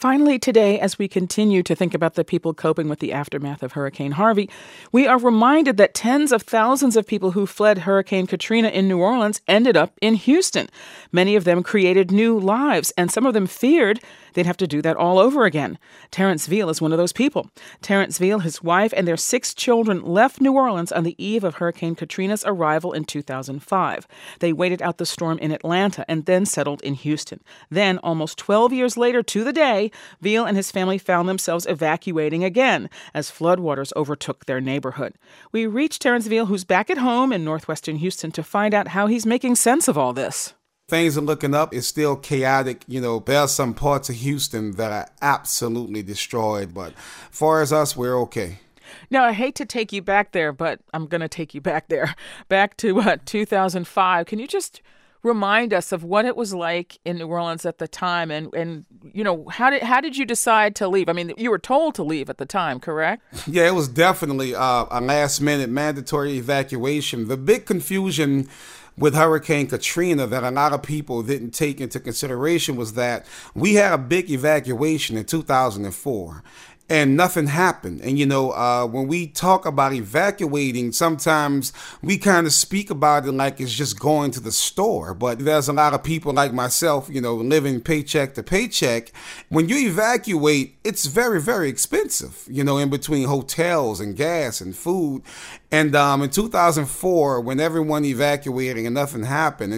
Finally, today, as we continue to think about the people coping with the aftermath of Hurricane Harvey, we are reminded that tens of thousands of people who fled Hurricane Katrina in New Orleans ended up in Houston. Many of them created new lives, and some of them feared they'd have to do that all over again. Terrence Veal is one of those people. Terrence Veal, his wife, and their 6 children left New Orleans on the eve of Hurricane Katrina's arrival in 2005. They waited out the storm in Atlanta and then settled in Houston. Then, almost 12 years later to the day, Veal and his family found themselves evacuating again as floodwaters overtook their neighborhood. We reached Terrence Veal, who's back at home in northwestern Houston, to find out how he's making sense of all this. Things are looking up. It's still chaotic. There are some parts of Houston that are absolutely destroyed. But as far as us, we're okay. Now, I hate to take you back there, but I'm going to take you back there. Back to 2005. Can you just remind us of what it was like in New Orleans at the time, and how did you decide to leave? I mean, you were told to leave at the time, correct? Yeah, it was definitely a last-minute mandatory evacuation. The big confusion with Hurricane Katrina that a lot of people didn't take into consideration was that we had a big evacuation in 2004. And nothing happened. And, when we talk about evacuating, sometimes we kind of speak about it like it's just going to the store. But there's a lot of people like myself, living paycheck to paycheck. When you evacuate, it's very, very expensive, in between hotels and gas and food. And in 2004, when everyone evacuated and nothing happened, in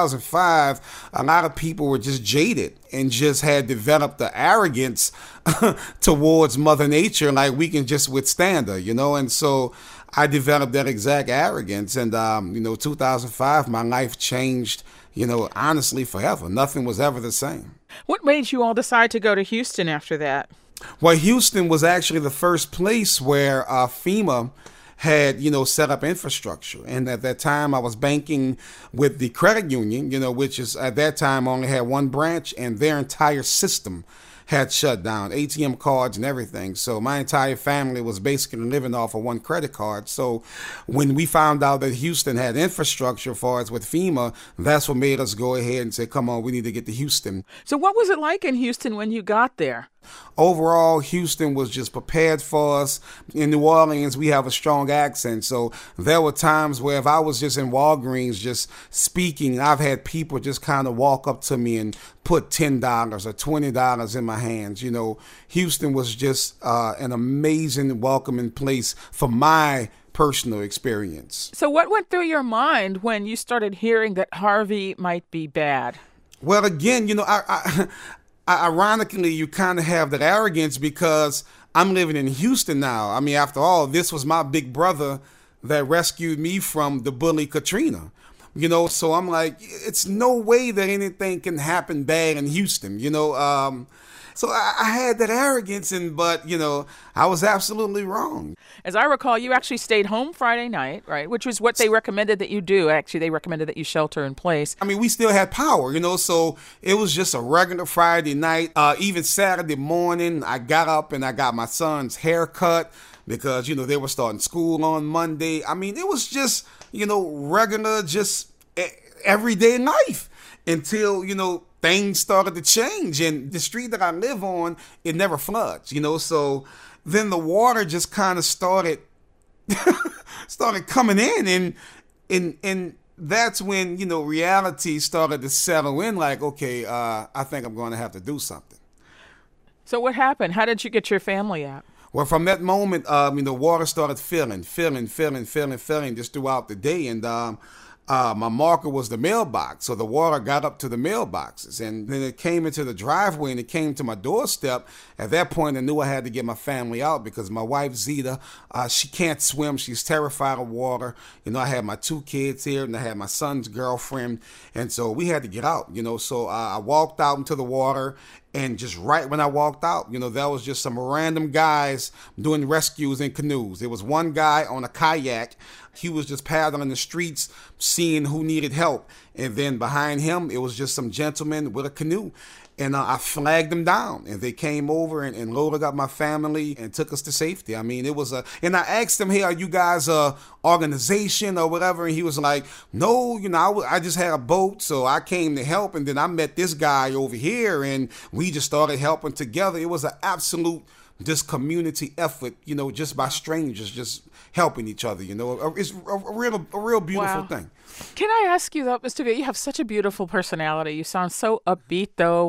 2005, a lot of people were just jaded and just had developed the arrogance towards Mother Nature, like we can just withstand her, And so I developed that exact arrogance. And, 2005, my life changed, honestly, forever. Nothing was ever the same. What made you all decide to go to Houston after that? Well, Houston was actually the first place where FEMA had, set up infrastructure. And at that time, I was banking with the credit union, which is at that time only had one branch, and their entire system had shut down, ATM cards and everything. So my entire family was basically living off of one credit card. So when we found out that Houston had infrastructure as far as with FEMA, that's what made us go ahead and say, come on, we need to get to Houston. So what was it like in Houston when you got there? Overall, Houston was just prepared for us. In New Orleans, we have a strong accent. So there were times where if I was just in Walgreens just speaking, I've had people just kind of walk up to me and put $10 or $20 in my hands. Houston was just an amazing, welcoming place for my personal experience. So what went through your mind when you started hearing that Harvey might be bad? Well, again, ironically, you kind of have that arrogance because I'm living in Houston now. I mean, after all, this was my big brother that rescued me from the bully Katrina. So I'm like, it's no way that anything can happen bad in Houston, So I had that arrogance, but I was absolutely wrong. As I recall, you actually stayed home Friday night, right? Which was what they recommended that you do. Actually, they recommended that you shelter in place. I mean, we still had power, so it was just a regular Friday night. Even Saturday morning, I got up and I got my son's haircut because, they were starting school on Monday. I mean, it was just, regular, just everyday life until, things started to change. And the street that I live on, it never floods, so then the water just kind of started coming in, and that's when, reality started to settle in, like, okay, I think I'm going to have to do something. So what happened? How did you get your family out? Well, from that moment, the water started filling just throughout the day. And my marker was the mailbox. So the water got up to the mailboxes. And then it came into the driveway and it came to my doorstep. At that point, I knew I had to get my family out because my wife, Zeta, she can't swim. She's terrified of water. I had my 2 kids here and I had my son's girlfriend. And so we had to get out, So I walked out into the water. And just right when I walked out, there was just some random guys doing rescues in canoes. There was one guy on a kayak. He was just paddling the streets, seeing who needed help. And then behind him, it was just some gentleman with a canoe. And I flagged them down, and they came over and loaded up my family and took us to safety. I mean, it was and I asked him, hey, are you guys a organization or whatever? And he was like, no, I just had a boat, so I came to help. And then I met this guy over here, and we just started helping together. It was an absolute this community effort, just by strangers, just helping each other. It's a real beautiful thing. Can I ask you though, Mr. V, you have such a beautiful personality. You sound so upbeat though.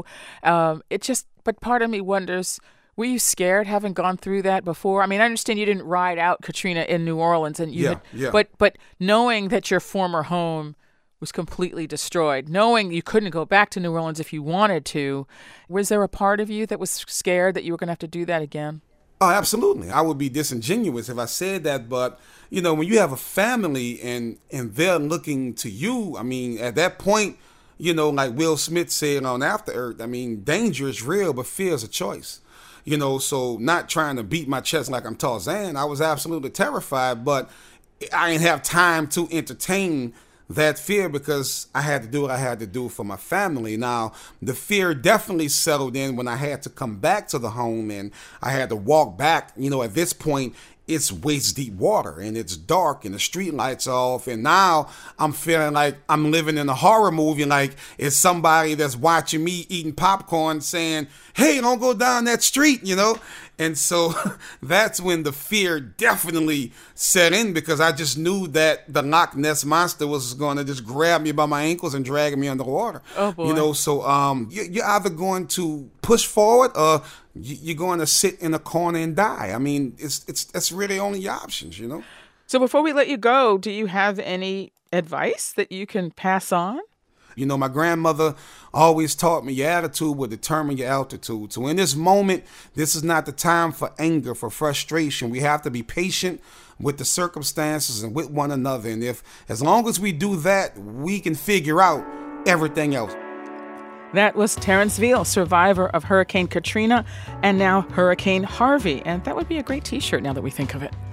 But part of me wonders, were you scared having gone through that before? I mean, I understand you didn't ride out Katrina in New Orleans, and but knowing that your former home was completely destroyed, knowing you couldn't go back to New Orleans if you wanted to, was there a part of you that was scared that you were going to have to do that again? Oh, absolutely. I would be disingenuous if I said that. But, when you have a family and they're looking to you, I mean, at that point, like Will Smith said on After Earth, I mean, danger is real, but fear is a choice. So not trying to beat my chest like I'm Tarzan, I was absolutely terrified, but I didn't have time to entertain that fear because I had to do what I had to do for my family. Now, the fear definitely settled in when I had to come back to the home and I had to walk back. At this point, it's waist deep water and it's dark and the street lights are off. And now I'm feeling like I'm living in a horror movie. Like it's somebody that's watching me eating popcorn saying, hey, don't go down that street, And so that's when the fear definitely set in because I just knew that the Loch Ness Monster was going to just grab me by my ankles and drag me underwater. Oh, boy. So you're either going to push forward or you're going to sit in a corner and die. I mean, that's really only options, So before we let you go, do you have any advice that you can pass on? My grandmother always taught me your attitude will determine your altitude. So in this moment, this is not the time for anger, for frustration. We have to be patient with the circumstances and with one another. And as long as we do that, we can figure out everything else. That was Terrence Veal, survivor of Hurricane Katrina and now Hurricane Harvey. And that would be a great T-shirt now that we think of it.